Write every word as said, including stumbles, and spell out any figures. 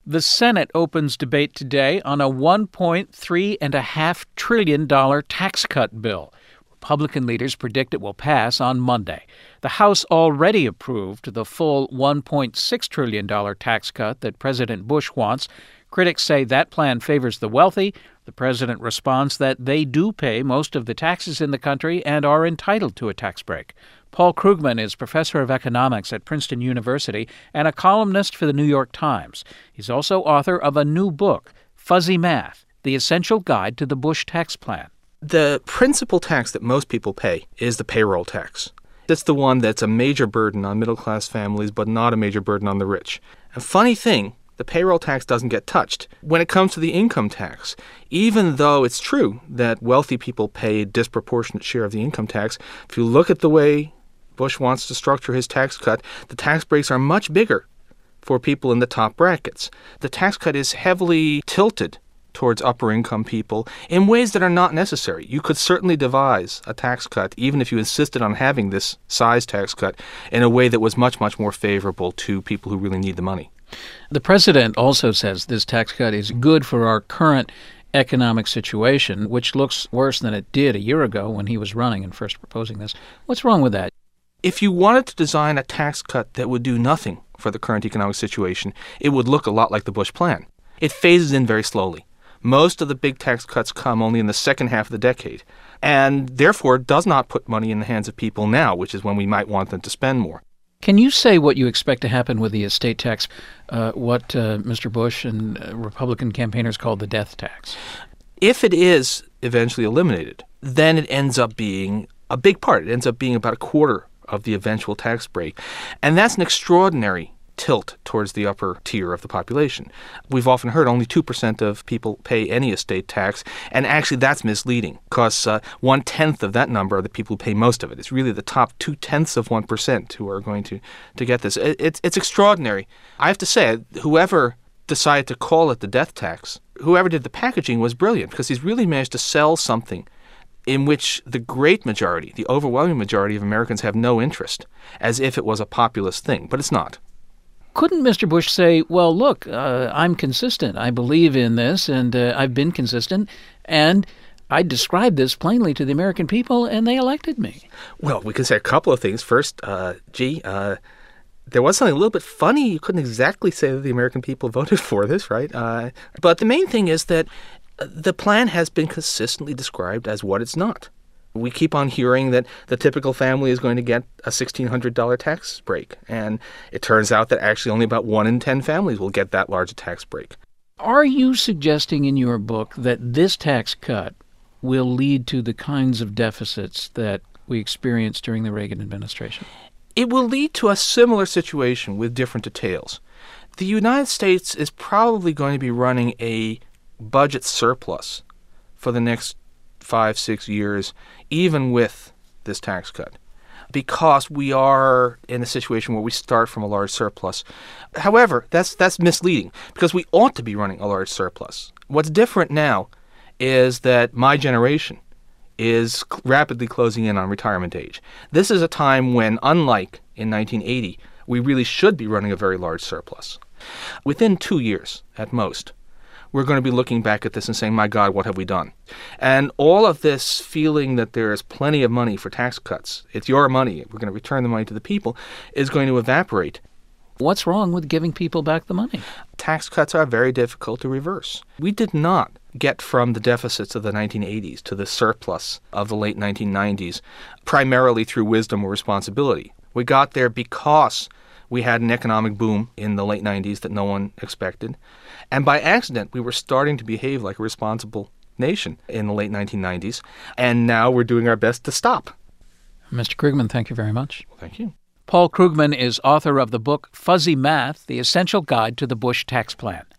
The Senate opens debate today on a one point three five trillion dollars tax cut bill. Republican leaders predict it will pass on Monday. The House already approved the full one point six trillion dollars tax cut that President Bush wants. Critics say that plan favors the wealthy. The president responds that they do pay most of the taxes in the country and are entitled to a tax break. Paul Krugman is professor of economics at Princeton University and a columnist for the New York Times. He's also author of a new book, Fuzzy Math: The Essential Guide to the Bush Tax Plan. The principal tax that most people pay is the payroll tax. That's the one that's a major burden on middle-class families, but not a major burden on the rich. A funny thing, the payroll tax doesn't get touched. When it comes to the income tax, even though it's true that wealthy people pay a disproportionate share of the income tax, if you look at the way Bush wants to structure his tax cut, the tax breaks are much bigger for people in the top brackets. The tax cut is heavily tilted towards upper-income people in ways that are not necessary. You could certainly devise a tax cut, even if you insisted on having this size tax cut, in a way that was much, much more favorable to people who really need the money. The president also says this tax cut is good for our current economic situation, which looks worse than it did a year ago when he was running and first proposing this. What's wrong with that? If you wanted to design a tax cut that would do nothing for the current economic situation, it would look a lot like the Bush plan. It phases in very slowly. Most of the big tax cuts come only in the second half of the decade, and therefore does not put money in the hands of people now, which is when we might want them to spend more. Can you say what you expect to happen with the estate tax, uh, what uh, Mister Bush and uh, Republican campaigners called the death tax? If it is eventually eliminated, then it ends up being a big part. It ends up being about a quarter of the eventual tax break. And that's an extraordinary tilt towards the upper tier of the population. We've often heard only two percent of people pay any estate tax, and actually that's misleading because uh, one-tenth of that number are the people who pay most of it. It's really the top two-tenths of one percent who are going to, to get this. It, it's, it's extraordinary. I have to say, whoever decided to call it the death tax, whoever did the packaging was brilliant because he's really managed to sell something in which the great majority, the overwhelming majority of Americans have no interest, as if it was a populist thing, but it's not. Couldn't Mister Bush say, well, look, uh, I'm consistent. I believe in this, and uh, I've been consistent, and I described this plainly to the American people, and they elected me? Well, we can say a couple of things. First, uh, gee, uh, there was something a little bit funny. You couldn't exactly say that the American people voted for this, right? Uh, but the main thing is that the plan has been consistently described as what it's not. We keep on hearing that the typical family is going to get a sixteen hundred dollars tax break, and it turns out that actually only about one in ten families will get that large a tax break. Are you suggesting in your book that this tax cut will lead to the kinds of deficits that we experienced during the Reagan administration? It will lead to a similar situation with different details. The United States is probably going to be running a budget surplus for the next five, six years, even with this tax cut, because we are in a situation where we start from a large surplus. However, that's that's misleading, because we ought to be running a large surplus. What's different now is that my generation is rapidly closing in on retirement age. This is a time when, unlike in nineteen eighty, we really should be running a very large surplus. Within two years, at most, we're going to be looking back at this and saying, my God, what have we done? And all of this feeling that there is plenty of money for tax cuts, it's your money, we're going to return the money to the people, is going to evaporate. What's wrong with giving people back the money? Tax cuts are very difficult to reverse. We did not get from the deficits of the nineteen eighties to the surplus of the late nineteen nineties primarily through wisdom or responsibility. We got there because we had an economic boom in the late nineties that no one expected. And by accident, we were starting to behave like a responsible nation in the late nineteen nineties. And now we're doing our best to stop. Mister Krugman, thank you very much. Well, thank you. Paul Krugman is author of the book Fuzzy Math: The Essential Guide to the Bush Tax Plan.